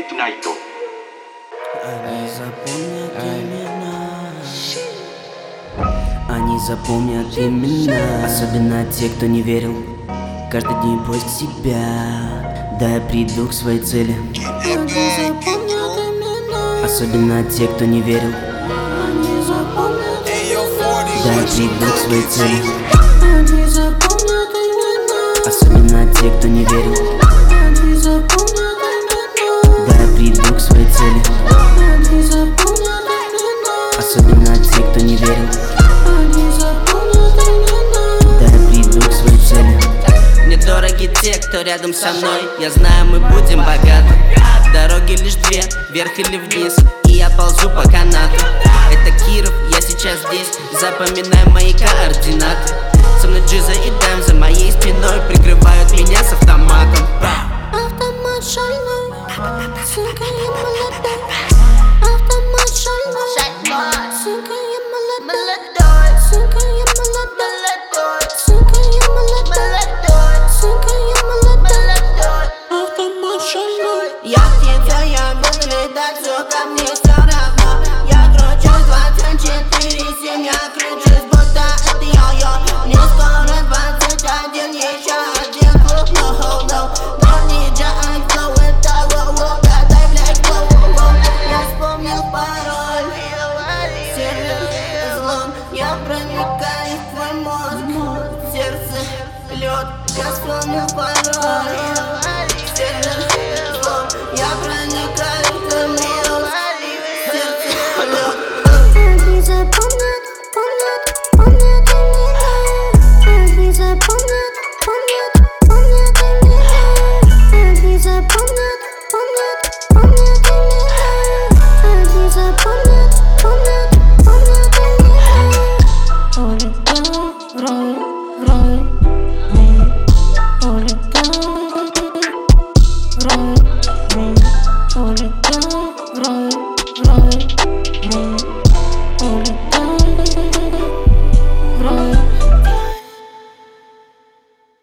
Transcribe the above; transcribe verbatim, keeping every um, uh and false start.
Tonight. Они запомнят имена. Они запомнят имена. Особенно те, кто не верил. Каждый день поиск себя. Да, я приду к своей цели. Они запомнят имена. Особенно те, кто не верил. Они запомнят имена. Да, я приду к своей цели. Они запомнят имена. Особенно те, кто не верил. Они запомнят имена. Да, я приду к своей цели. Они запомнят имена. Особенно те, кто не верил. Они запомнят имена. Да, я приду к своей цели. Мне дороги те, кто рядом со мной. Я знаю, мы будем богаты. Дороги лишь две, вверх или вниз, и я ползу по канату. Это Киров, я сейчас здесь. Запоминай мои координаты. Со мной Джиза и Дэм за моей спиной прикрывают меня с автоматом. Автомат шальной, сука, я молодой. Автомат шальной, сука, я молодой. Сука, я молодой. Сука, я молодой. Сука, я молодой. Автомат шальной. Я птица, я буду летать, все ко мне все равно. Я кручусь двадцать четыре семь, я кручусь.